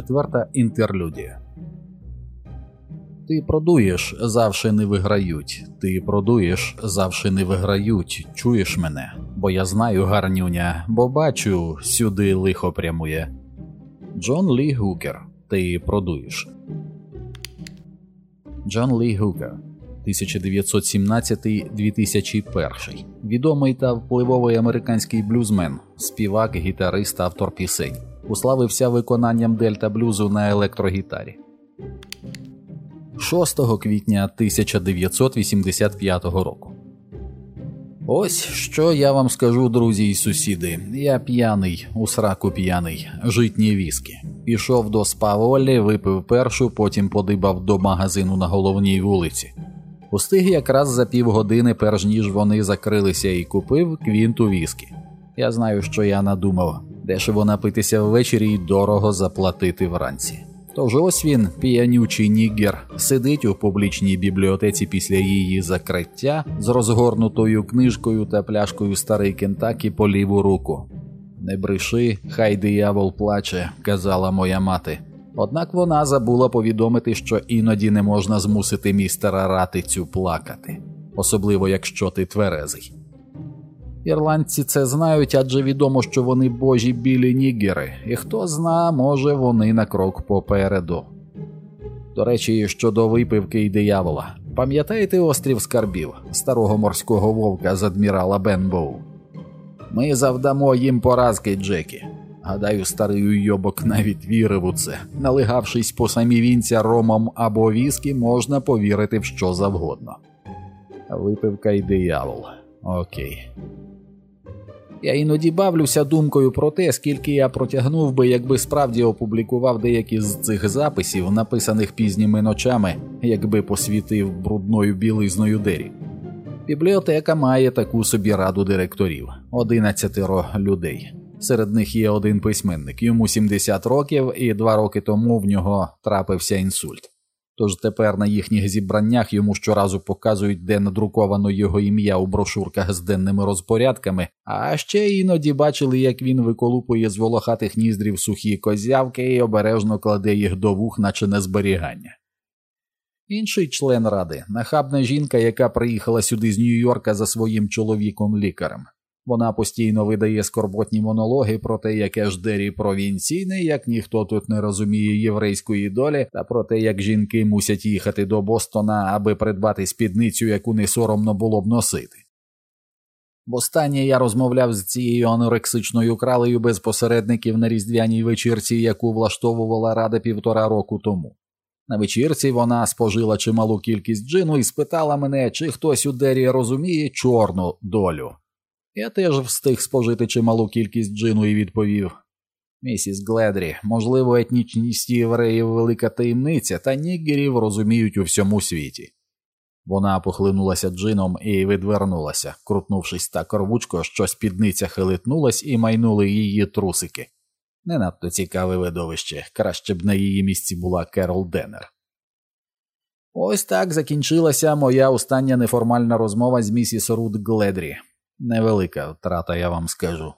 Четверта інтерлюдія. Ти продуєш, завше не виграють. Ти продуєш, завше не виграють. Чуєш мене? Бо я знаю, гарнюня, бо бачу, сюди лихо прямує. Джон Лі Гукер. Ти продуєш. Джон Лі Гукер. 1917-2001. Відомий та впливовий американський блюзмен, співак, гітарист, автор пісень. Уславився виконанням дельта-блюзу на електрогітарі. 6 квітня 1985 року. Ось що я вам скажу, друзі і сусіди. Я п'яний, у сраку п'яний, житні віскі. Пішов до спа-Оллі, випив першу, потім подибав до магазину на головній вулиці. Устиг якраз за півгодини, перш ніж вони закрилися, і купив квінту віскі. Я знаю, що я надумав. Дешево напитися ввечері і дорого заплатити вранці. Тож ось він, п'янючий нігер, сидить у публічній бібліотеці після її закриття з розгорнутою книжкою та пляшкою старий Кентакі по ліву руку. «Не бреши, хай диявол плаче», – казала моя мати. Однак вона забула повідомити, що іноді не можна змусити містера Ратицю плакати. Особливо, якщо ти тверезий. Ірландці це знають, адже відомо, що вони божі білі нігери, і хто зна, може вони на крок попереду. До речі, щодо випивки і диявола. Пам'ятаєте острів Скарбів, старого морського вовка з адмірала Бенбоу? Ми завдамо їм поразки, Джекі. Гадаю, старий уйобок навіть вірив у це. Налигавшись по самі вінця ромом або віскі, можна повірити в що завгодно. Випивка і диявол. Окей. Я іноді бавлюся думкою про те, скільки я протягнув би, якби справді опублікував деякі з цих записів, написаних пізніми ночами, якби посвітив брудною білизною Дері. Бібліотека має таку собі раду директорів – 11 людей. Серед них є один письменник, йому 70 років, і 2 роки тому в нього трапився інсульт. Тож тепер на їхніх зібраннях йому щоразу показують, де надруковано його ім'я у брошурках з денними розпорядками, а ще іноді бачили, як він виколупує з волохатих ніздрів сухі козявки і обережно кладе їх до вух, наче на зберігання. Інший член ради – нахабна жінка, яка приїхала сюди з Нью-Йорка за своїм чоловіком-лікарем. Вона постійно видає скорботні монологи про те, яке ж Дері провінційне, як ніхто тут не розуміє єврейської долі, та про те, як жінки мусять їхати до Бостона, аби придбати спідницю, яку не соромно було б носити. Востаннє я розмовляв з цією анорексичною кралею без посередників на різдвяній вечірці, яку влаштовувала рада 1,5 року тому. На вечірці вона спожила чималу кількість джину і спитала мене, чи хтось у Дері розуміє чорну долю. Я теж встиг спожити чималу кількість джину і відповів: «Місіс Гледрі, можливо, етнічність євреїв – велика таємниця, та нігерів розуміють у всьому світі». Вона похлинулася джином і відвернулася, крутнувшись так рвучко, що спідниця хилитнулась і майнули її трусики. Не надто цікаве видовище, краще б на її місці була Керол Деннер. Ось так закінчилася моя остання неформальна розмова з місіс Рут Гледрі. Невелика втрата, я вам скажу.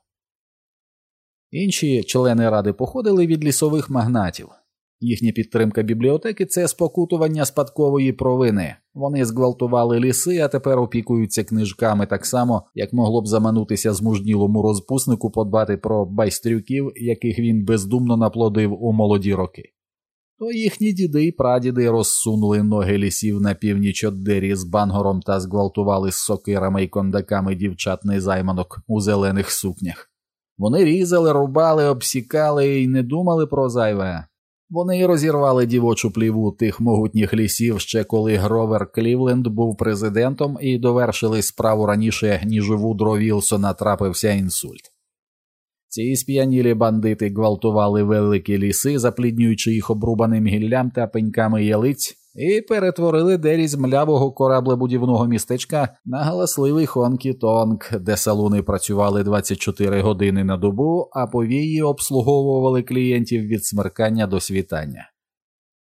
Інші члени ради походили від лісових магнатів. Їхня підтримка бібліотеки – це спокутування спадкової провини. Вони зґвалтували ліси, а тепер опікуються книжками так само, як могло б заманутися змужнілому розпуснику подбати про байстрюків, яких він бездумно наплодив у молоді роки. То їхні діди і прадіди розсунули ноги лісів на північ від Дері з Бангором та зґвалтували з сокирами і кондаками дівчат-незайманок у зелених сукнях. Вони різали, рубали, обсікали і не думали про зайве. Вони розірвали дівочу пліву тих могутніх лісів ще коли Гровер Клівленд був президентом, і довершили справу раніше, ніж у Вудро Вілсона трапився інсульт. Ці сп'янілі бандити гвалтували великі ліси, запліднюючи їх обрубаним гіллям та пеньками ялиць, і перетворили Дері з млявого кораблебудівного містечка на галасливий Хонкі-Тонк, де салуни працювали 24 години на добу, а повії обслуговували клієнтів від смеркання до світання.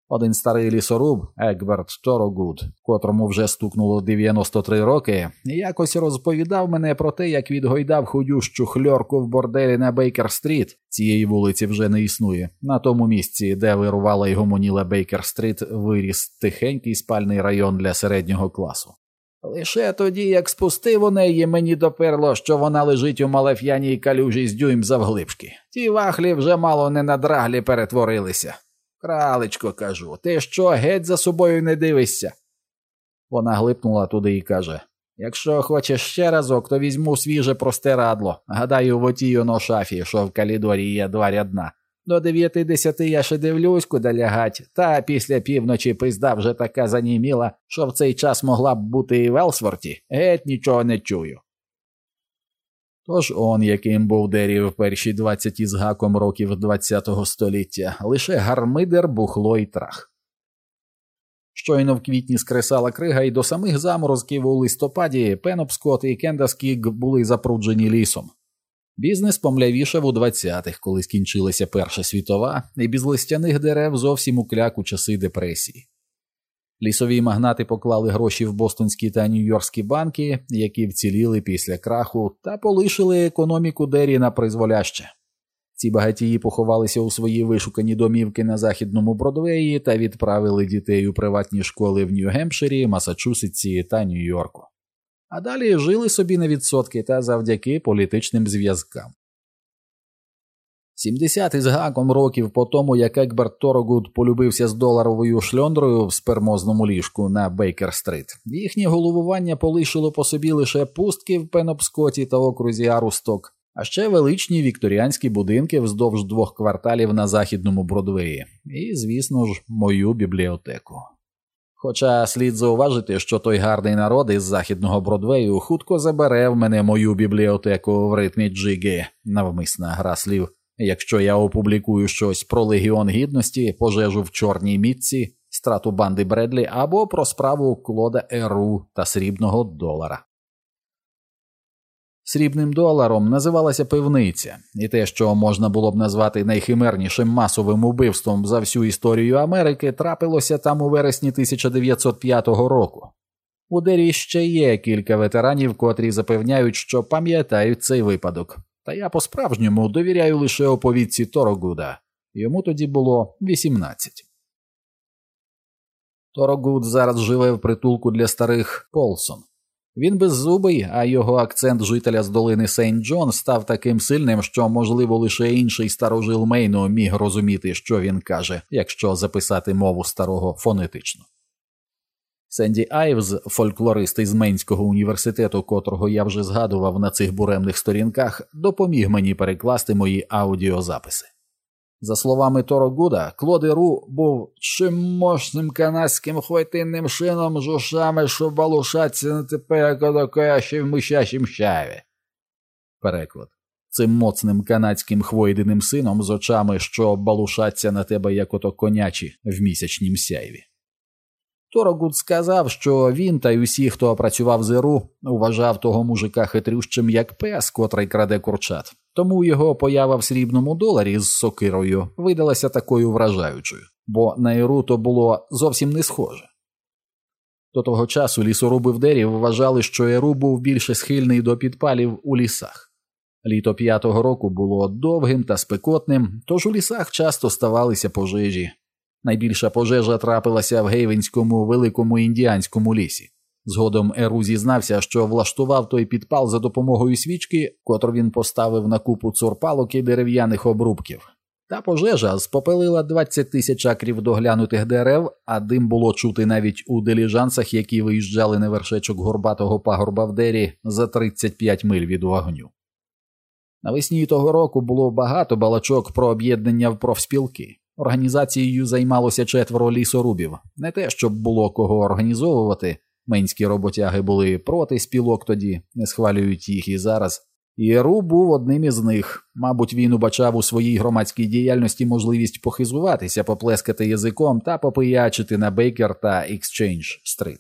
Один старий лісоруб, Егберт Торогуд, котрому вже стукнуло 93 роки, якось розповідав мене про те, як відгойдав худющу хльорку в борделі на Бейкер-стріт. Цієї вулиці вже не існує. На тому місці, де вирувала й гомоніла Бейкер-стріт, виріс тихенький спальний район для середнього класу. Лише тоді, як спустив у неї, мені доперло, що вона лежить у малеф'яній калюжі з дюйм завглибшки. Ті вахлі вже мало не на драглі перетворилися. Кралечко, кажу, ти що, геть за собою не дивишся? Вона глипнула туди і каже, якщо хочеш ще разок, то візьму свіже простирадло. Гадаю, в отій оно шафі, що в калідорі є 2 рядна. До 9:10 я ще дивлюсь, куди лягать, та після півночі пизда вже така заніміла, що в цей час могла б бути і в Елсворті. Геть нічого не чую. Тож он, яким був Дері в перші 20 із гаком років ХХ століття, лише гармидер, бухло і трах. Щойно в квітні скресала крига, і до самих заморозків у листопаді Пенобскот і Кендаскіг були запруджені лісом. Бізнес помлявішав у 20-х, коли скінчилася Перша світова, і без листяних дерев зовсім укляк у часи депресії. Лісові магнати поклали гроші в бостонські та нью-йоркські банки, які вціліли після краху, та полишили економіку Дері на призволяще. Ці багатії поховалися у свої вишукані домівки на західному Бродвеї та відправили дітей у приватні школи в Нью-Гемпширі, Масачусетсі та Нью-Йорку. А далі жили собі на відсотки та завдяки політичним зв'язкам. 70 із гаком років по тому, як Егберт Торогуд полюбився з доларовою шльондрою в спермозному ліжку на Бейкер-стріт, їхнє головування полишило по собі лише пустки в Пенобскоті та окрузі Арусток, а ще величні вікторіанські будинки вздовж 2 кварталів на західному Бродвеї і, звісно ж, мою бібліотеку. Хоча слід зауважити, що той гарний народ із західного Бродвею хутко забере в мене мою бібліотеку в ритмі джиги, навмисна гра слів, якщо я опублікую щось про Легіон Гідності, пожежу в Чорній мітці, страту банди Бредлі або про справу Клода Еру та срібного долара. Срібним доларом називалася пивниця, і те, що можна було б назвати найхимернішим масовим убивством за всю історію Америки, трапилося там у вересні 1905 року. У Дері ще є кілька ветеранів, котрі запевняють, що пам'ятають цей випадок. Та я по-справжньому довіряю лише оповідці Торогуда. Йому тоді було 18. Торогуд зараз живе в притулку для старих Полсон. Він беззубий, а його акцент жителя з долини Сейнт-Джон став таким сильним, що, можливо, лише інший старожил Мейну міг розуміти, що він каже, якщо записати мову старого фонетично. Сенді Айвз, фольклорист із Мейнського університету, котрого я вже згадував на цих буремних сторінках, допоміг мені перекласти мої аудіозаписи. За словами Торогуда, Клод Еру був чимошним канадським хвойтинним шином з ушами, що балушаться на тепер кодокоящі в мишачім щаві. Переклад. Цим моцним канадським хвойдиним сином з очами, що балушаться на тебе як ото конячі в місячнім сяйві. Торогуд сказав, що він та й усі, хто працював з Еру, вважав того мужика хитрющим як пес, котрий краде курчат. Тому його поява в срібному доларі з сокирою видалася такою вражаючою, бо на Еру то було зовсім не схоже. До того часу лісоруби в Дері вважали, що Еру був більше схильний до підпалів у лісах. Літо 5-го року було довгим та спекотним, тож у лісах часто ставалися пожежі. Найбільша пожежа трапилася в Гейвенському великому індіанському лісі. Згодом Еру зізнався, що влаштував той підпал за допомогою свічки, котру він поставив на купу цурпалок і дерев'яних обрубків. Та пожежа спопелила 20 тисяч акрів доглянутих дерев, а дим було чути навіть у диліжансах, які виїжджали на вершечок горбатого пагорба в Дері за 35 миль від вогню. Навесні того року було багато балачок про об'єднання в профспілки. Організацією займалося 4 лісорубів. Не те, щоб було кого організовувати. Мейнські роботяги були проти спілок тоді, не схвалюють їх і зараз. І Еру був одним із них. Мабуть, він убачав у своїй громадській діяльності можливість похизуватися, поплескати язиком та попиячити на Бейкер та Екстчейндж-стрит.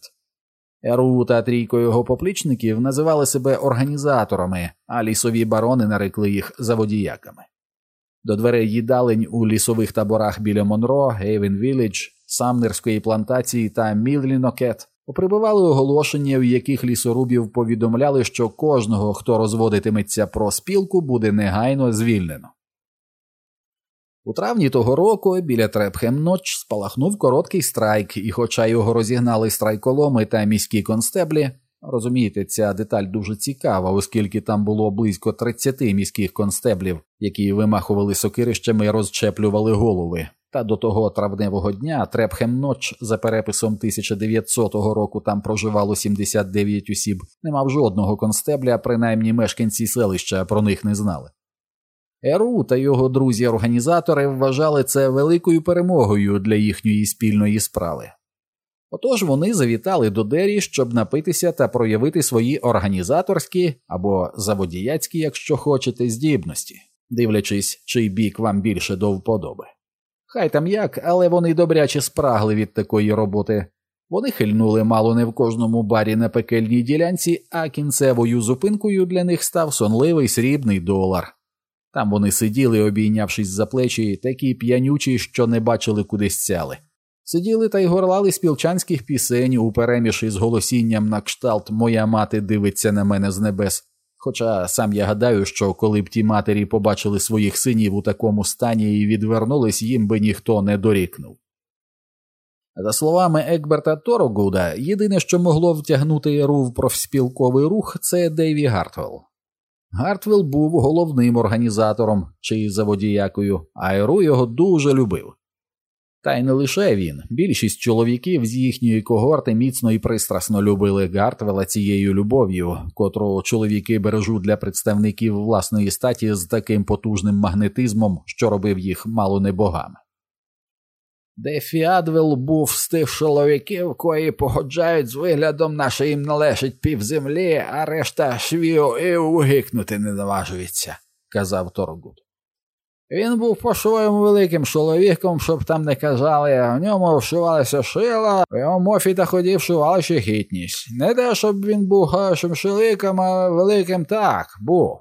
Еру та трійко його поплічників називали себе організаторами, а лісові барони нарекли їх заводіяками. До дверей їдалень у лісових таборах біля Монро, Гейвен-Віллідж, Самнерської плантації та Мідлінокет поприбивали оголошення, в яких лісорубів повідомляли, що кожного, хто розводитиметься про спілку, буде негайно звільнено. У травні того року біля Трепхем-Ноч спалахнув короткий страйк, і хоча його розігнали страйколоми та міські констеблі, розумієте, ця деталь дуже цікава, оскільки там було близько 30 міських констеблів, які вимахували сокирищами і розчеплювали голови. Та до того травневого дня Трепхем-Ноч за переписом 1900 року там проживало 79 осіб, не мав жодного констебля, принаймні мешканці селища про них не знали. Еру та його друзі-організатори вважали це великою перемогою для їхньої спільної справи. Отож вони завітали до Деррі, щоб напитися та проявити свої організаторські або заводіяцькі, якщо хочете, здібності, дивлячись, чий бік вам більше до вподоби. Хай там як, але вони добряче спрагли від такої роботи. Вони хильнули мало не в кожному барі на пекельній ділянці, а кінцевою зупинкою для них став сонливий срібний $1. Там вони сиділи, обійнявшись за плечі, такі п'янючі, що не бачили, куди сцяли. Сиділи та й горлали спілчанських пісень упереміж із голосінням на кшталт «Моя мати дивиться на мене з небес». Хоча сам я гадаю, що коли б ті матері побачили своїх синів у такому стані і відвернулись, їм би ніхто не дорікнув. За словами Егберта Торогуда, єдине, що могло втягнути Еру в профспілковий рух – це Дейві Гартвелл. Гартвелл був головним організатором чи заводіякою, а Еру його дуже любив. Та й не лише він. Більшість чоловіків з їхньої когорти міцно і пристрасно любили Гартвелла цією любов'ю, котру чоловіки бережуть для представників власної статі з таким потужним магнетизмом, що робив їх мало не богами. Дефі Адвелл був з тих чоловіків, кої погоджають з виглядом, наше їм належить півземлі, а решта швію і угикнути не наважується, казав Торгуд. Він був по-своєму великим чоловіком, щоб там не казали, в ньому вшивалися шила, в його мофі та ході вшивали ще хитність. Не те, щоб він був хорошим чоловіком, а великим так, був.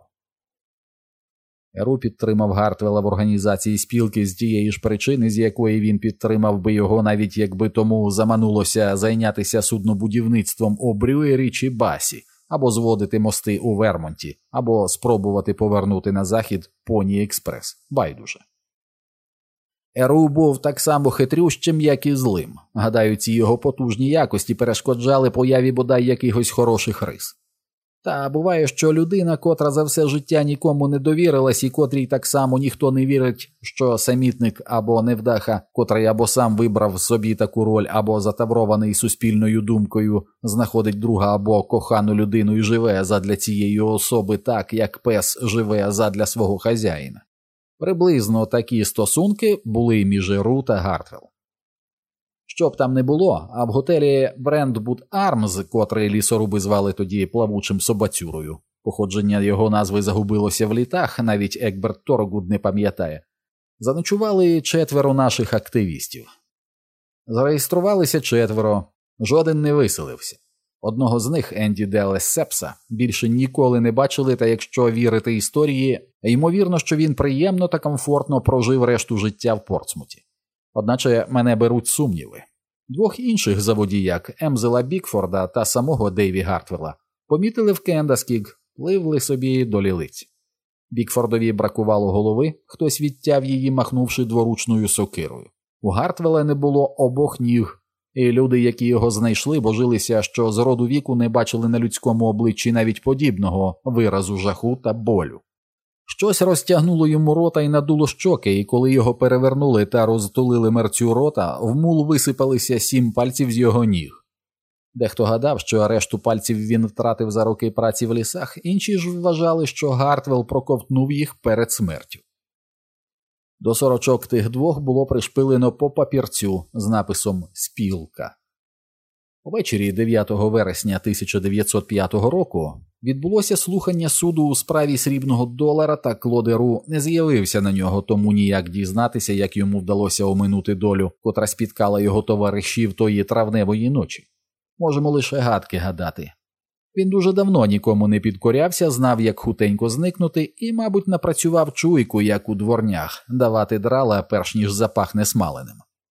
Еру підтримав Гартвелла в організації спілки з тієї ж причини, з якої він підтримав би його, навіть якби тому заманулося зайнятися суднобудівництвом у Брюєрі чи Басі, або зводити мости у Вермонті, або спробувати повернути на захід Поні Експрес. Байдуже. Еру був так само хитрющим, як і злим. Гадаю, ці його потужні якості перешкоджали появі бодай якихось хороших рис. Та буває, що людина, котра за все життя нікому не довірилась і котрій так само ніхто не вірить, що самітник або невдаха, котрий або сам вибрав собі таку роль, або затаврований суспільною думкою, знаходить друга або кохану людину і живе задля цієї особи так, як пес живе задля свого хазяїна. Приблизно такі стосунки були між Еру та Гартвелл. Що б там не було, а в готелі Brentwood Arms, котрий лісоруби звали тоді плавучим собацюрою, походження його назви загубилося в літах, навіть Егберт Торгуд не пам'ятає, заночували 4 наших активістів. Зареєструвалися 4, жоден не виселився. Одного з них, Енді де Лессепса, більше ніколи не бачили, та якщо вірити історії, ймовірно, що він приємно та комфортно прожив решту життя в Портсмуті. Одначе мене беруть сумніви. 2 інших заводіяк, Емзела Бікфорда та самого Дейві Гартвелла, помітили в Кендаскіг, пливли собі до лілиць. Бікфордові бракувало голови, хтось відтяв її, махнувши дворучною сокирою. У Гартвелла не було обох ніг, і люди, які його знайшли, божилися, що з роду віку не бачили на людському обличчі навіть подібного виразу жаху та болю. Щось розтягнуло йому рота і надуло щоки, і коли його перевернули та розтулили мерцю рота, в мул висипалися 7 пальців з його ніг. Дехто гадав, що решту пальців він втратив за роки праці в лісах, інші ж вважали, що Гартвелл проковтнув їх перед смертю. До сорочок тих 2 було пришпилено по папірцю з написом «Спілка». Увечері 9 вересня 1905 року відбулося слухання суду у справі срібного $1, та Клод Еру не з'явився на нього, тому ніяк дізнатися, як йому вдалося оминути долю, котра спіткала його товаришів тої травневої ночі. Можемо лише гадки гадати. Він дуже давно нікому не підкорявся, знав, як хутенько зникнути, і, мабуть, напрацював чуйку, як у дворнях, давати драла, перш ніж запахне смаленим.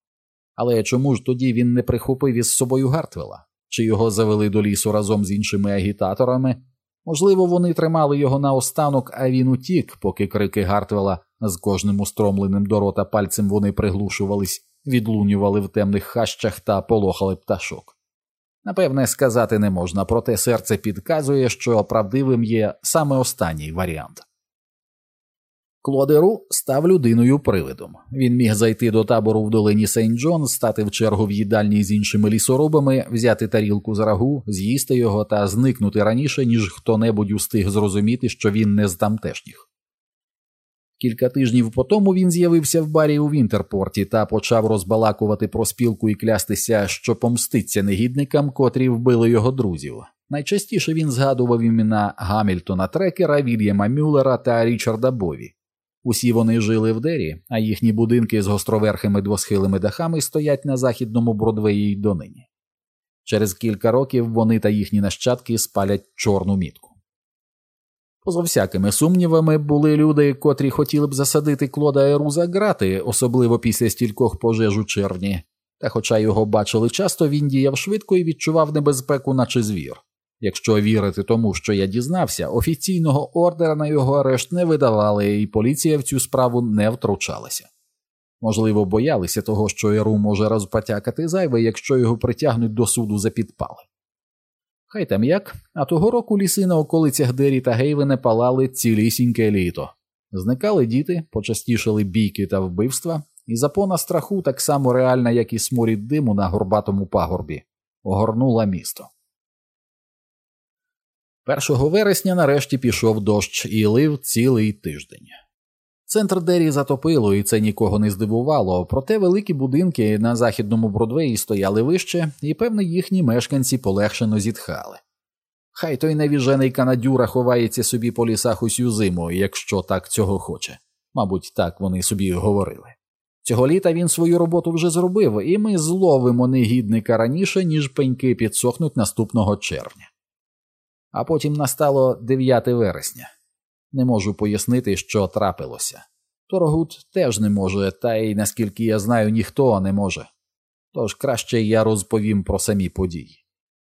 Але чому ж тоді він не прихопив із собою Гартвелла? Чи його завели до лісу разом з іншими агітаторами? Можливо, вони тримали його наостанок, а він утік, поки крики Гартвелла, з кожним устромленим до рота пальцем вони приглушувались, відлунювали в темних хащах та полохали пташок. Напевне, сказати не можна, проте серце підказує, що правдивим є саме останній варіант. Клод Еру став людиною-привидом. Він міг зайти до табору в долині Сент-Джон, стати в чергу в їдальні з іншими лісорубами, взяти тарілку з рагу, з'їсти його та зникнути раніше, ніж хто-небудь устиг зрозуміти, що він не з тамтешніх. Кілька тижнів потому він з'явився в барі у Вінтерпорті та почав розбалакувати про спілку і клястися, що помститься негідникам, котрі вбили його друзів. Найчастіше він згадував імена Гамільтона Трекера, Вільяма Мюллера та Річарда Бові. Усі вони жили в Дері, а їхні будинки з гостроверхими двосхилими дахами стоять на західному Бродвеї й донині. Через кілька років вони та їхні нащадки спалять чорну мітку. Поза всякими сумнівами були люди, котрі хотіли б засадити Клода Еру за ґрати, особливо після стількох пожеж у червні. Та хоча його бачили часто, він діяв швидко і відчував небезпеку, наче звір. Якщо вірити тому, що я дізнався, офіційного ордера на його арешт не видавали, і поліція в цю справу не втручалася. Можливо, боялися того, що Еру може розпотякати зайве, якщо його притягнуть до суду за підпали. Хай там як, а того року ліси на околицях Дері та Гейвена палали цілісіньке літо. Зникали діти, почастішали бійки та вбивства, і запона страху, так само реальна, як і сморід диму на горбатому пагорбі, огорнула місто. 1 вересня нарешті пішов дощ і лив цілий тиждень. Центр Дері затопило, і це нікого не здивувало, проте великі будинки на західному Бродвеї стояли вище, і, певне, їхні мешканці полегшено зітхали. Хай той невіжений канадюра ховається собі по лісах усю зиму, якщо так цього хоче. Мабуть, так вони собі говорили. Цього літа він свою роботу вже зробив, і ми зловимо негідника раніше, ніж пеньки підсохнуть наступного червня. А потім настало 9 вересня. Не можу пояснити, що трапилося. Торгут теж не може, та й, наскільки я знаю, ніхто не може. Тож краще я розповім про самі події.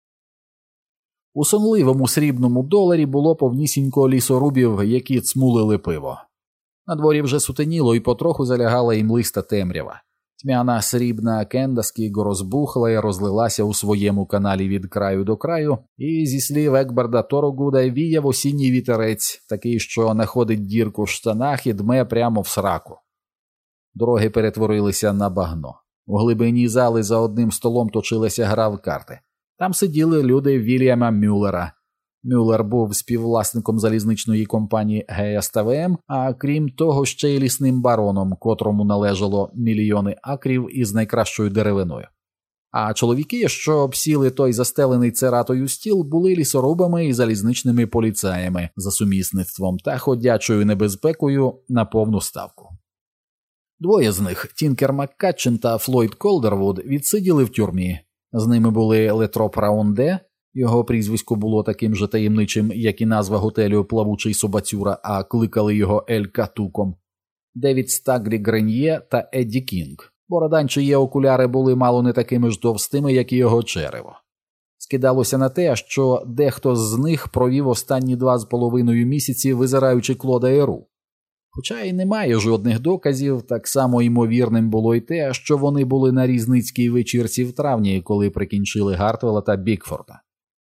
У сонливому срібному доларі було повнісінько лісорубів, які цмулили пиво. На дворі вже сутеніло і потроху залягала імлиста темрява. Тьмяна срібна Кендаскіго розбухла і розлилася у своєму каналі від краю до краю, і зі слів Екберда Торогуда віяв осінній вітерець, такий, що находить дірку в штанах і дме прямо в сраку. Дороги перетворилися на багно. У глибині зали за одним столом точилася гра в карти. Там сиділи люди Вільяма Мюллера. Мюллер був співвласником залізничної компанії ГСТВМ, а крім того ще й лісним бароном, котрому належало мільйони акрів із найкращою деревиною. А чоловіки, що обсіли той застелений цератою стіл, були лісорубами і залізничними поліцаями за сумісництвом та ходячою небезпекою на повну ставку. Двоє з них, Тінкер Маккатчин та Флойд Колдервуд, відсиділи в тюрмі. З ними були Летроп Раунде, його прізвисько було таким же таємничим, як і назва готелю «Плавучий собацюра», а кликали його Ель Катуком, Девід Стаглі Грен'є та Едді Кінг. Бороданчиї окуляри були мало не такими ж товстими, як і його черево. Скидалося на те, що дехто з них провів останні 2,5 місяці, визираючи Клода Еру. Хоча й немає жодних доказів, так само ймовірним було й те, що вони були на різницькій вечірці в травні, коли прикінчили Гартвелла та Бікфорда.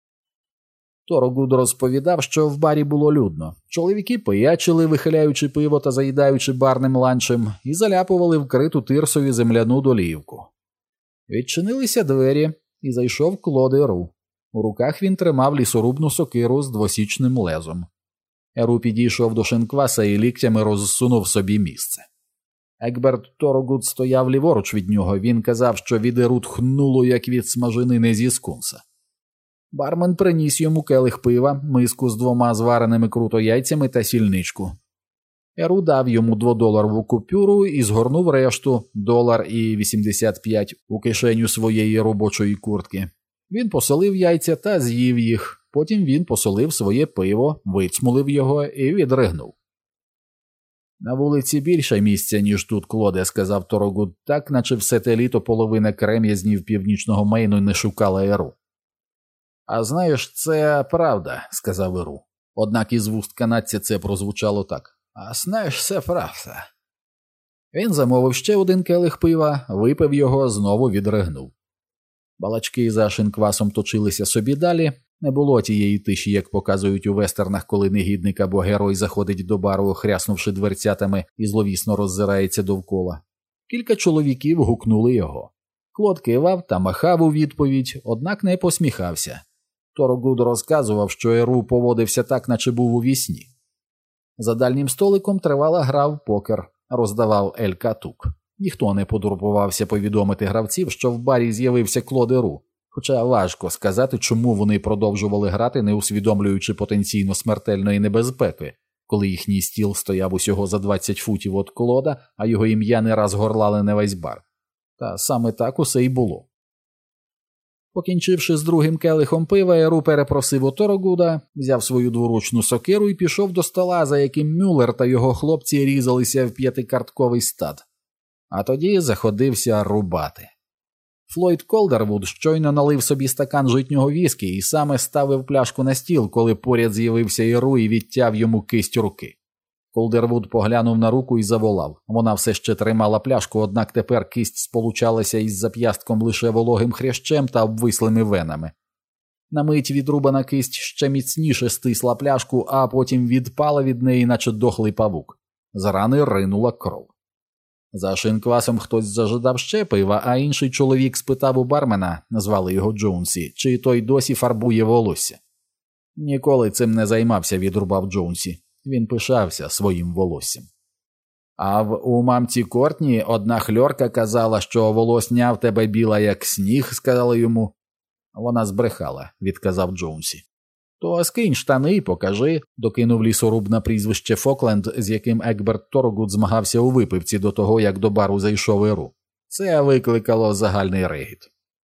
Торогуд розповідав, що в барі було людно. Чоловіки пиячили, вихиляючи пиво та заїдаючи барним ланчем, і заляпували вкриту тирсові земляну долівку. Відчинилися двері, і зайшов Клод Еру. У руках він тримав лісорубну сокиру з двосічним лезом. Еру підійшов до шинкваса і ліктями розсунув собі місце. Екберт Торогуд стояв ліворуч від нього, він казав, що від Еру тхнуло, як від смаженини зі скунса. Бармен приніс йому келих пива, миску з 2 звареними круто яйцями та сільничку. Еру дав йому $2 купюру і згорнув решту, $1.85 у кишеню своєї робочої куртки. Він посолив яйця та з'їв їх, потім він посолив своє пиво, вицмулив його і відригнув. На вулиці більше місця, ніж тут, Клоде, сказав Торогуд, так, наче все те літо половина крем'язнів Північного Мейну не шукала Еру. А знаєш, це правда, сказав Еру. Однак із вуст канадця це прозвучало так. А знаєш, це правда. Він замовив ще один келих пива, випив його, знову відригнув. Балачки за шинквасом точилися собі далі. Не було тієї тиші, як показують у вестернах, коли негідник або герой заходить до бару, хряснувши дверцятами, і зловісно роззирається довкола. Кілька чоловіків гукнули його. Клод кивав та махав у відповідь, однак не посміхався. Торогуд розказував, що Еру поводився так, наче був у вісні. За дальнім столиком тривала гра в покер, роздавав Ель-Катук. Ніхто не потурбувався повідомити гравців, що в барі з'явився Клод Еру. Хоча важко сказати, чому вони продовжували грати, не усвідомлюючи потенційно смертельної небезпеки, коли їхній стіл стояв усього за 20 футів від Клода, а його ім'я не раз горлали на весь бар. Та саме так усе й було. Покінчивши з другим келихом пива, Еру перепросив у Торогуда, взяв свою дворучну сокиру і пішов до стола, за яким Мюллер та його хлопці різалися в п'ятикартковий стад. А тоді заходився рубати. Флойд Колдервуд щойно налив собі стакан житнього віскі і саме ставив пляшку на стіл, коли поряд з'явився Еру і відтяв йому кисть руки. Колдервуд поглянув на руку і заволав. Вона все ще тримала пляшку, однак тепер кисть сполучалася із зап'ястком лише вологим хрящем та обвислими венами. На мить відрубана кисть ще міцніше стисла пляшку, а потім відпала від неї, наче дохлий павук. З рани ринула кров. За шинквасом хтось зажадав ще пива, а інший чоловік спитав у бармена, назвали його Джонсі, чи той досі фарбує волосся. Ніколи цим не займався, відрубав Джонсі. Він пишався своїм волоссям. А у мамці Кортні одна хльорка казала, що волосня в тебе біла, як сніг, сказала йому. Вона збрехала, відказав Джонсі. То скинь штани і покажи, докинув лісоруб на прізвище Фокленд, з яким Екберт Торогуд змагався у випивці до того, як до бару зайшов Еру. Це викликало загальний регіт.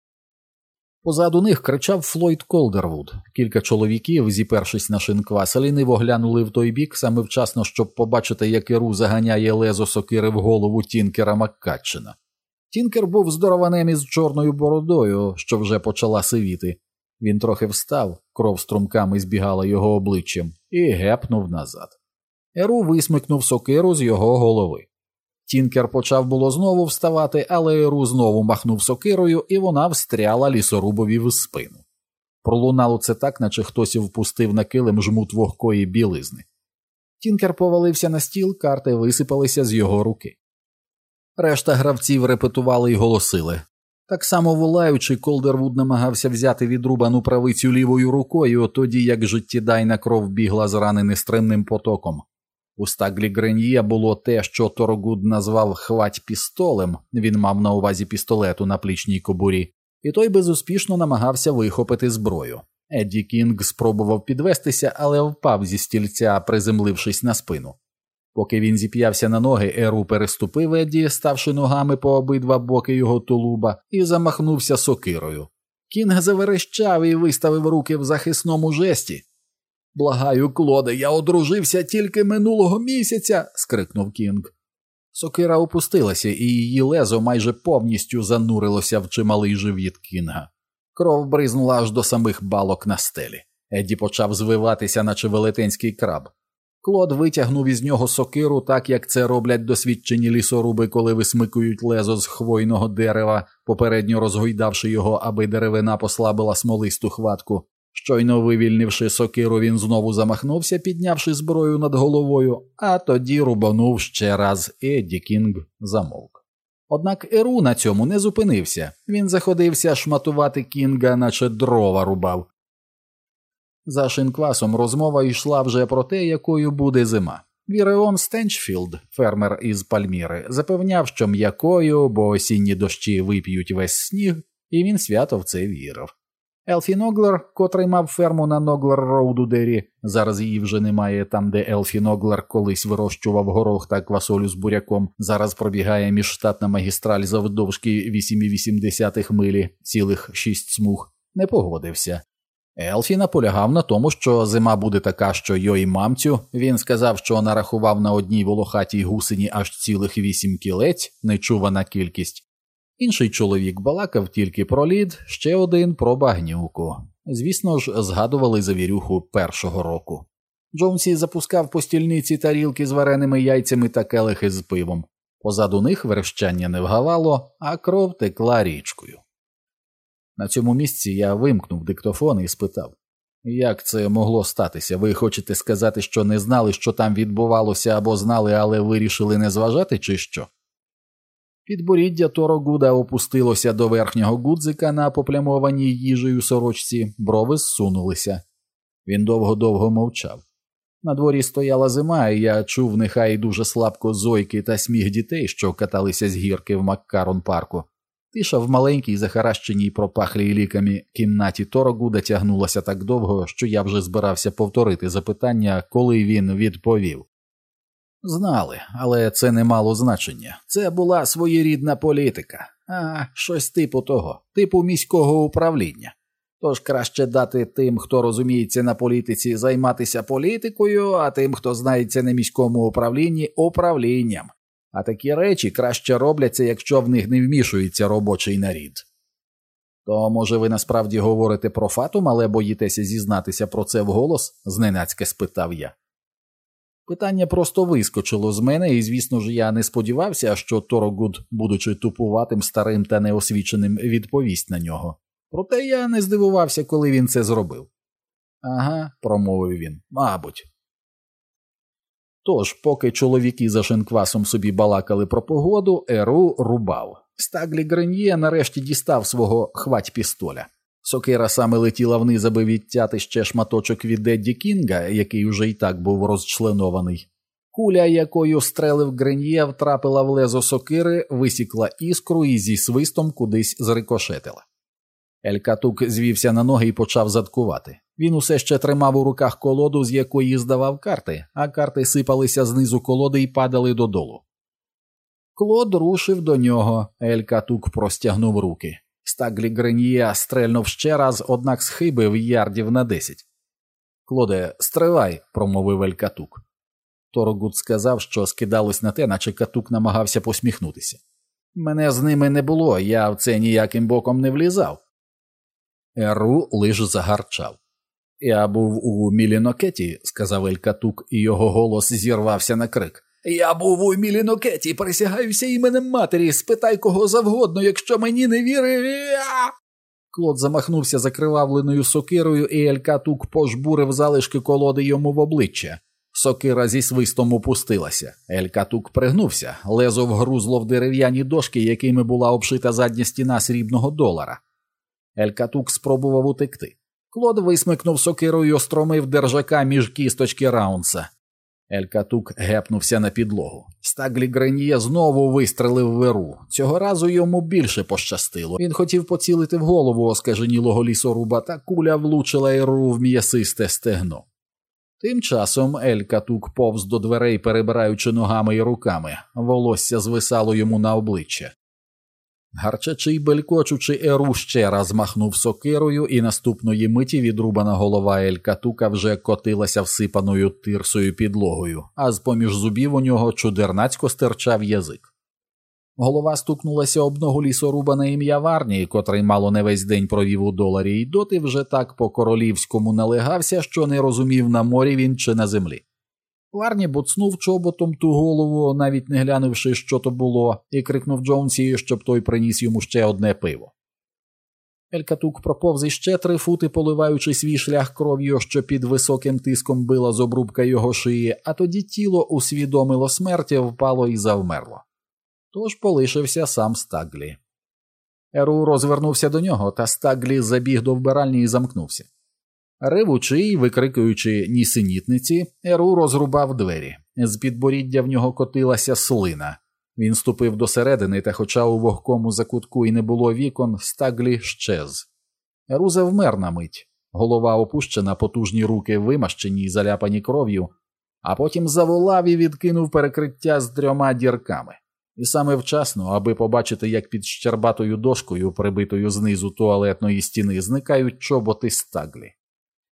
Позаду них кричав Флойд Колдервуд. Кілька чоловіків, зіпершись на шинквас, ліниво глянули в той бік саме вчасно, щоб побачити, як Еру заганяє лезо сокири в голову Тінкера Маккатчина. Тінкер був здорованим із чорною бородою, що вже почала сивіти. Він трохи встав, кров струмками збігала його обличчям, і гепнув назад. Еру висмикнув сокиру з його голови. Тінкер почав було знову вставати, але Еру знову махнув сокирою, і вона встряла лісорубові в спину. Пролунало це так, наче хтось впустив на килим жмут вогкої білизни. Тінкер повалився на стіл, карти висипалися з його руки. Решта гравців репетували й голосили. Так само волаючи, Колдервуд намагався взяти відрубану правицю лівою рукою, тоді як життєдайна кров бігла з рани нестримним потоком. У Стаглі Грен'є було те, що Торогуд назвав «хвать пістолем», він мав на увазі пістолет у наплічній кобурі, і той безуспішно намагався вихопити зброю. Едді Кінг спробував підвестися, але впав зі стільця, приземлившись на спину. Поки він зіп'явся на ноги, Еру переступив Едді, ставши ногами по обидва боки його тулуба, і замахнувся сокирою. Кінг заверещав і виставив руки в захисному жесті. «Благаю, Клоде, я одружився тільки минулого місяця!» – скрикнув Кінг. Сокира опустилася, і її лезо майже повністю занурилося в чималий живіт Кінга. Кров бризнула аж до самих балок на стелі. Едді почав звиватися, наче велетенський краб. Клод витягнув із нього сокиру так, як це роблять досвідчені лісоруби, коли висмикують лезо з хвойного дерева, попередньо розгойдавши його, аби деревина послабила смолисту хватку. Щойно вивільнивши сокиру, він знову замахнувся, піднявши зброю над головою, а тоді рубанув ще раз, і Едді Кінг замовк. Однак Еру на цьому не зупинився. Він заходився шматувати Кінга, наче дрова рубав. За шинквасом розмова йшла вже про те, якою буде зима. Віреон Стенчфілд, фермер із Пальміри, запевняв, що м'якою, бо осінні дощі вип'ють весь сніг, і він свято в це вірив. Елфі Ноглер, котрий мав ферму на Ноглер-Роуд у Дері, зараз її вже немає там, де Елфі Ноглер колись вирощував горох та квасолю з буряком, зараз пробігає міжштатна магістраль завдовжки 8,8 милі, цілих 6 смуг, не погодився. Елфі наполягав на тому, що зима буде така, що йой мамцю. Він сказав, що нарахував на одній волохатій гусені аж цілих 8 кілець, нечувана кількість. Інший чоловік балакав тільки про лід, ще один про багнюку. Звісно ж, згадували завірюху першого року. Джонсі запускав по стільниці тарілки з вареними яйцями та келихи з пивом. Позаду них верещання не вгавало, а кров текла річкою. На цьому місці я вимкнув диктофон і спитав: «Як це могло статися? Ви хочете сказати, що не знали, що там відбувалося, або знали, але вирішили не зважати, чи що?» Підборіддя Торогуда опустилося до верхнього гудзика на поплямованій їжею сорочці, брови зсунулися. Він довго-довго мовчав. На дворі стояла зима, і я чув нехай дуже слабко зойки та сміх дітей, що каталися з гірки в Маккарон-парку. Тиша в маленькій, захаращеній пропахлій ліками кімнаті Торогуда тягнулася так довго, що я вже збирався повторити запитання, коли він відповів. Знали, але це не мало значення. Це була своєрідна політика. Щось типу того, типу міського управління. Тож краще дати тим, хто розуміється на політиці, займатися політикою, а тим, хто знається на міському управлінні, управлінням. А такі речі краще робляться, якщо в них не вмішується робочий нарід. То, може, ви насправді говорите про Фатум, але боїтеся зізнатися про це вголос? Зненацька спитав я. Питання просто вискочило з мене, і, звісно ж, я не сподівався, що Торогуд, будучи тупуватим, старим та неосвіченим, відповість на нього. Проте я не здивувався, коли він це зробив. «Ага», – промовив він, – «мабуть». Тож, поки чоловіки за шинквасом собі балакали про погоду, Еру рубав. Стаглі Грен'є нарешті дістав свого хвать-пістоля. Сокира саме летіла вниз, аби відтяти ще шматочок від Едді Кінга, який уже й так був розчленований. Куля, якою стрелив Грен'є, втрапила в лезо сокири, висікла іскру і зі свистом кудись зрикошетила. Ель-Катук звівся на ноги і почав заткувати. Він усе ще тримав у руках колоду, з якої здавав карти, а карти сипалися знизу колоди і падали додолу. Клод рушив до нього, Ель-Катук простягнув руки. Стаглі Грен'є стрельнув ще раз, однак схибив ярдів на 10. «Клоде, стривай», – промовив Ель-Катук. Торогуд сказав, що скидалось на те, наче Катук намагався посміхнутися. «Мене з ними не було, я в це ніяким боком не влізав». Еру лиш загарчав. «Я був у Мілінокеті», – сказав Ель-Катук, і його голос зірвався на крик. «Я був у Мілінокеті, присягаюся іменем матері, спитай кого завгодно, якщо мені не вірив...» Клод замахнувся закривавленою сокирою, і Ель-Катук пожбурив залишки колоди йому в обличчя. Сокира зі свистом опустилася. Ель-Катук пригнувся, лезо вгрузло в дерев'яні дошки, якими була обшита задня стіна срібного долара. Ель-Катук спробував утекти. Клод висмикнув сокиру і остромив держака між кісточки Раунса. Ель-Катук гепнувся на підлогу. Стаглі Грен'є знову вистрелив в Еру. Цього разу йому більше пощастило. Він хотів поцілити в голову оскаженілого лісоруба, та куля влучила Еру в м'ясисте стегно. Тим часом Ель-Катук повз до дверей, перебираючи ногами й руками. Волосся звисало йому на обличчя. Гарчачи й белькочучи, Еру ще раз махнув сокирою, і наступної миті відрубана голова Ель-Катука вже котилася всипаною тирсою підлогою, а з-поміж зубів у нього чудернацько стирчав язик. Голова стукнулася об ногу лісоруба на ім'я Варні, котрий мало не весь день провів у доларі, і доти вже так по-королівському налегався, що не розумів, на морі він чи на землі. Варні буцнув чоботом ту голову, навіть не глянувши, що то було, і крикнув Джонсі, щоб той приніс йому ще одне пиво. Ель-Катук проповз іще 3 фути, поливаючи свій шлях кров'ю, що під високим тиском била з обрубка його шиї, а тоді тіло усвідомило смерть, впало і завмерло. Тож полишився сам Стаглі. Еру розвернувся до нього, та Стаглі забіг до вбиральні і замкнувся. Ревучи й викрикуючи нісенітниці, Еру розрубав двері. З підборіддя в нього котилася слина. Він ступив до середини, та хоча у вогкому закутку і не було вікон, Стаглі щез. Еру завмер на мить. Голова опущена, потужні руки вимащені й заляпані кров'ю, а потім заволав і відкинув перекриття з 3 дірками. І саме вчасно, аби побачити, як під щербатою дошкою, прибитою знизу туалетної стіни, зникають чоботи Стаглі.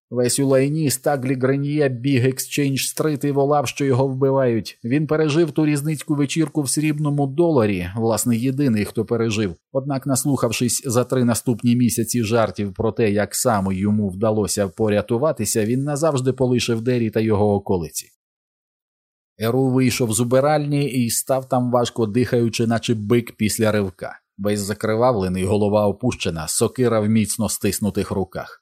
Весь у лайні Стаглі Грен'є біг Екстчейндж-стрит і волав, що його вбивають. Він пережив ту різницьку вечірку в срібному доларі, власне, єдиний, хто пережив. Однак, наслухавшись за 3 наступні місяці жартів про те, як саме йому вдалося порятуватися, він назавжди полишив Дері та його околиці. Еру вийшов з убиральні і став там, важко дихаючи, наче бик після ривка. Весь закривавлений, голова опущена, сокира в міцно стиснутих руках.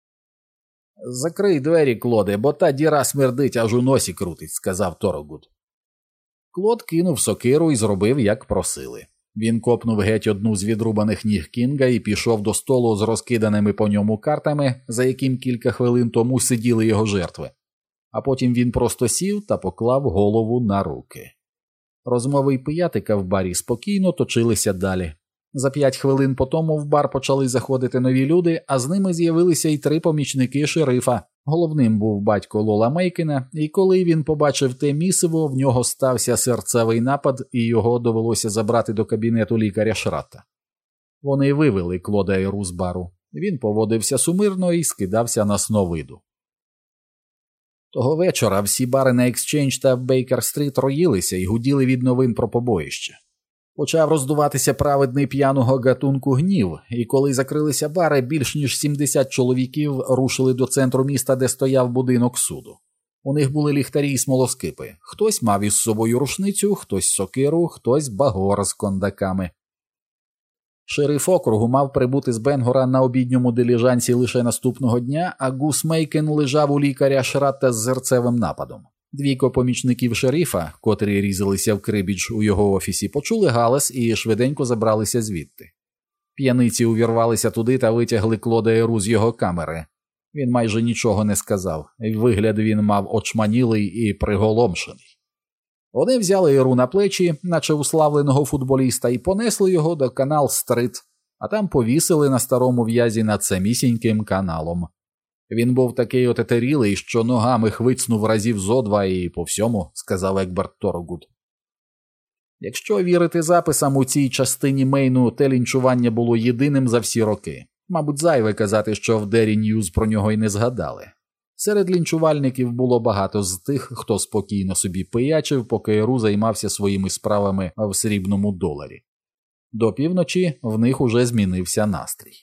«Закрий двері, Клоде, бо та діра смердить, аж у носі крутить», – сказав Торогуд. Клод кинув сокиру і зробив, як просили. Він копнув геть одну з відрубаних ніг Кінга і пішов до столу з розкиданими по ньому картами, за яким кілька хвилин тому сиділи його жертви. А потім він просто сів та поклав голову на руки. Розмови й пиятика в барі спокійно точилися далі. За 5 хвилин по тому в бар почали заходити нові люди, а з ними з'явилися й 3 помічники шерифа. Головним був батько Лола Мейкена, і коли він побачив те місиво, в нього стався серцевий напад, і його довелося забрати до кабінету лікаря Шратта. Вони вивели Клода Еру з бару. Він поводився сумирно і скидався на сновиду. Того вечора всі бари на Екстчейндж та Бейкер-стріт роїлися і гуділи від новин про побоїще. Почав роздуватися праведний п'яного гатунку гнів, і коли закрилися бари, більш ніж 70 чоловіків рушили до центру міста, де стояв будинок суду. У них були ліхтарі й смолоскипи. Хтось мав із собою рушницю, хтось сокиру, хтось багор з кондаками. Шериф округу мав прибути з Бенгора на обідньому диліжансі лише наступного дня, а Гус Мейкен лежав у лікаря Шратта з серцевим нападом. 2 помічників шерифа, котрі різалися в крибідж у його офісі, почули галас і швиденько забралися звідти. П'яниці увірвалися туди та витягли Клода Еру з його камери. Він майже нічого не сказав, вигляд він мав очманілий і приголомшений. Вони взяли Еру на плечі, наче уславленого футболіста, і понесли його до Канал-стрит, а там повісили на старому в'язі над самісіньким каналом. Він був такий отетерілий, що ногами хвицнув разів зо 2 і по всьому, сказав Екберт Торогуд. Якщо вірити записам у цій частині Мейну, те лінчування було єдиним за всі роки. Мабуть, зайве казати, що в Дері Ньюз про нього й не згадали. Серед лінчувальників було багато з тих, хто спокійно собі пиячив, поки Еру займався своїми справами в срібному доларі. До півночі в них уже змінився настрій.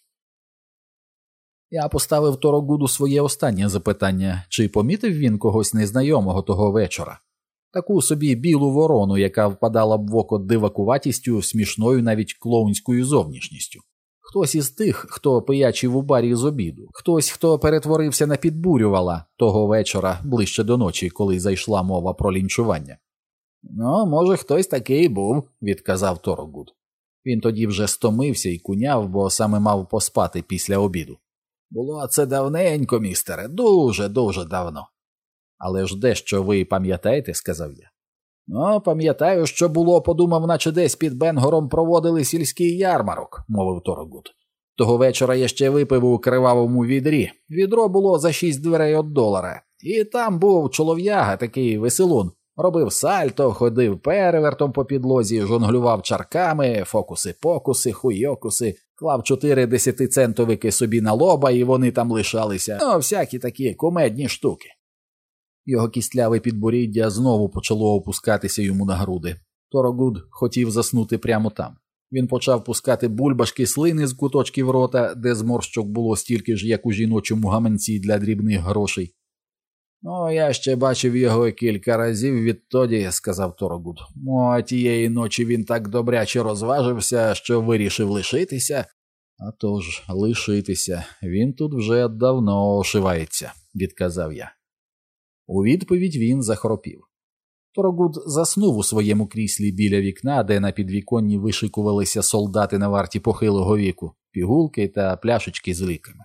Я поставив Торогуду своє останнє запитання, чи помітив він когось незнайомого того вечора. Таку собі білу ворону, яка впадала б в око дивакуватістю, смішною навіть клоунською зовнішністю. Хтось із тих, хто пиячив у барі з обіду. Хтось, хто перетворився на підбурювала того вечора, ближче до ночі, коли зайшла мова про лінчування. «Ну, може, хтось такий був», – відказав Торогуд. Він тоді вже стомився і куняв, бо саме мав поспати після обіду. «Було це давненько, містере, дуже-дуже давно». «Але ж дещо ви пам'ятаєте?» – сказав я. «Ну, пам'ятаю, що було, подумав, наче десь під Бенгором проводили сільський ярмарок», – мовив Торогуд. «Того вечора я ще випив у кривавому відрі. Відро було за 6 дверей от $1. І там був чолов'яга, такий веселун. Робив сальто, ходив перевертом по підлозі, жонглював чарками, фокуси-покуси, хуйокуси, клав 4 10-центовики собі на лоба, і вони там лишалися. Ну, всякі такі кумедні штуки». Його кістляве підборіддя знову почало опускатися йому на груди. Торогуд хотів заснути прямо там. Він почав пускати бульбашки слини з куточків рота, де зморщок було стільки ж, як у жіночому гаманці для дрібних грошей. «Ну, я ще бачив його кілька разів відтоді», – сказав Торогуд. «А тієї ночі він так добряче розважився, що вирішив лишитися». «А тож, лишитися. Він тут вже давно ошивається», – відказав я. У відповідь він захропів. Торогуд заснув у своєму кріслі біля вікна, де на підвіконні вишикувалися солдати на варті похилого віку, пігулки та пляшечки з ліками.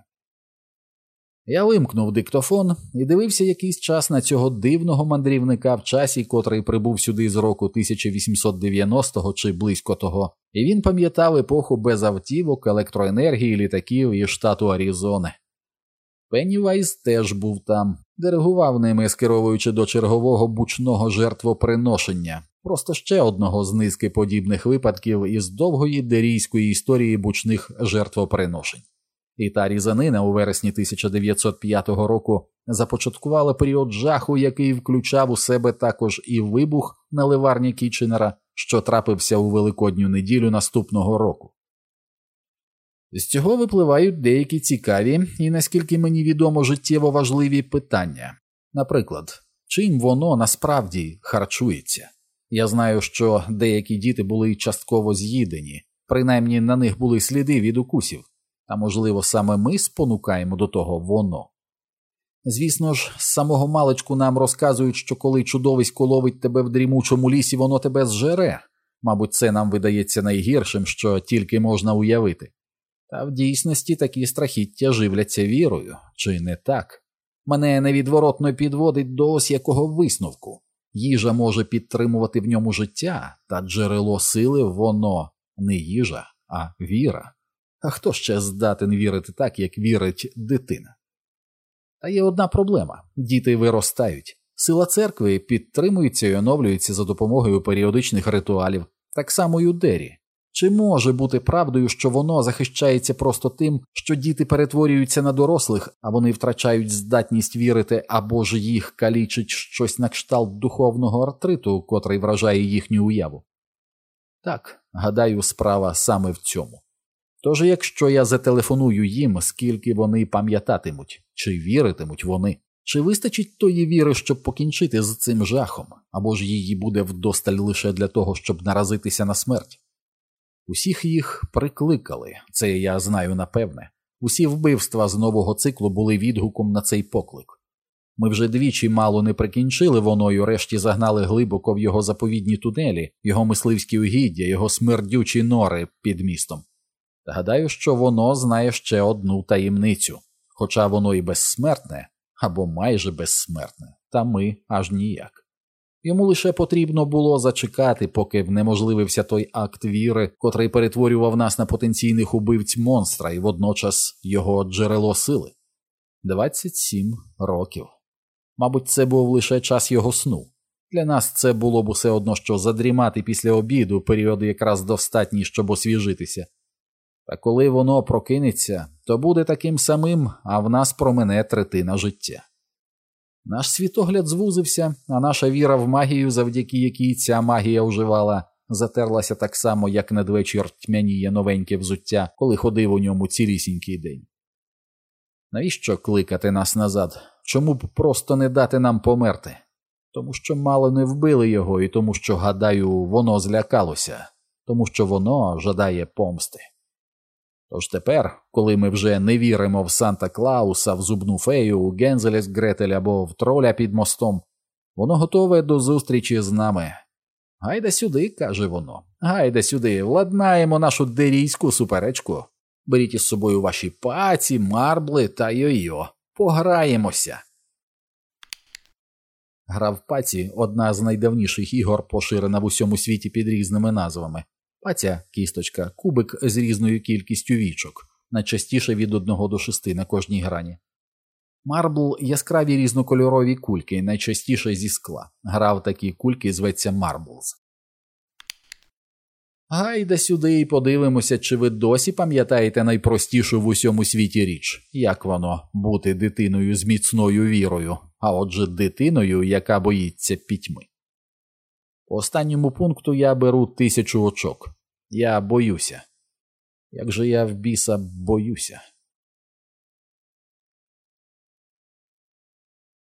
Я вимкнув диктофон і дивився якийсь час на цього дивного мандрівника в часі, котрий прибув сюди з року 1890-го чи близько того, і він пам'ятав епоху без автівок, електроенергії, літаків і штату Аризони. Пеннівайз теж був там, диригував ними, скеровуючи до чергового бучного жертвоприношення, просто ще одного з низки подібних випадків із довгої дерійської історії бучних жертвоприношень. І та різанина у вересні 1905 року започаткувала період жаху, який включав у себе також і вибух на ливарні Кітченера, що трапився у Великодню неділю наступного року. З цього випливають деякі цікаві і, наскільки мені відомо, життєво важливі питання. Наприклад, чим воно насправді харчується? Я знаю, що деякі діти були частково з'їдені, принаймні на них були сліди від укусів, а можливо саме ми спонукаємо до того воно. Звісно ж, з самого маличку нам розказують, що коли чудовисько ловить тебе в дрімучому лісі, воно тебе зжере. Мабуть, це нам видається найгіршим, що тільки можна уявити. Та в дійсності такі страхіття живляться вірою, чи не так? Мене невідворотно підводить до ось якого висновку. Їжа може підтримувати в ньому життя, та джерело сили воно не їжа, а віра. А хто ще здатен вірити так, як вірить дитина? Та є одна проблема – діти виростають. Сила церкви підтримується і оновлюється за допомогою періодичних ритуалів, так само й у Дері. Чи може бути правдою, що воно захищається просто тим, що діти перетворюються на дорослих, а вони втрачають здатність вірити, або ж їх калічить щось на кшталт духовного артриту, котрий вражає їхню уяву? Так, гадаю, справа саме в цьому. Тож якщо я зателефоную їм, скільки вони пам'ятатимуть, чи віритимуть вони, чи вистачить тої віри, щоб покінчити з цим жахом, або ж її буде вдосталь лише для того, щоб наразитися на смерть? Усіх їх прикликали, це я знаю напевне. Усі вбивства з нового циклу були відгуком на цей поклик. Ми вже двічі мало не прикінчили воно й урешті загнали глибоко в його заповідні тунелі, його мисливські угіддя, його смердючі нори під містом. Гадаю, що воно знає ще одну таємницю, хоча воно і безсмертне, або майже безсмертне, та ми аж ніяк. Йому лише потрібно було зачекати, поки внеможливився той акт віри, котрий перетворював нас на потенційних убивць монстра і водночас його джерело сили. 27 років. Мабуть, це був лише час його сну. Для нас це було б усе одно, що задрімати після обіду, період якраз достатній, щоб освіжитися. Та коли воно прокинеться, то буде таким самим, а в нас промине третина життя. Наш світогляд звузився, а наша віра в магію, завдяки якій ця магія уживала, затерлася так само, як надвечір тьмяніє новеньке взуття, коли ходив у ньому цілісінький день. Навіщо кликати нас назад? Чому б просто не дати нам померти? Тому що мало не вбили його і тому що, гадаю, воно злякалося. Тому що воно жадає помсти. Тож тепер, коли ми вже не віримо в Санта-Клауса, в зубну фею, у Гензеля з Гретель або в троля під мостом, воно готове до зустрічі з нами. «Гайда сюди», – каже воно, – «гайда сюди, владнаємо нашу дерійську суперечку. Беріть із собою ваші паці, марбли та йо-йо. Пограємося». Гра в паці – одна з найдавніших ігор, поширена в усьому світі під різними назвами. Паця – кісточка, кубик з різною кількістю вічок, найчастіше від 1 до 6 на кожній грані. Марбл – яскраві різнокольорові кульки, найчастіше зі скла. Гра в такі кульки зветься марблз. Гайда сюди і подивимося, чи ви досі пам'ятаєте найпростішу в усьому світі річ. Як воно – бути дитиною з міцною вірою, а отже дитиною, яка боїться пітьми. По останньому пункту я беру 1000 очок. Я боюся. Як же я в біса боюся?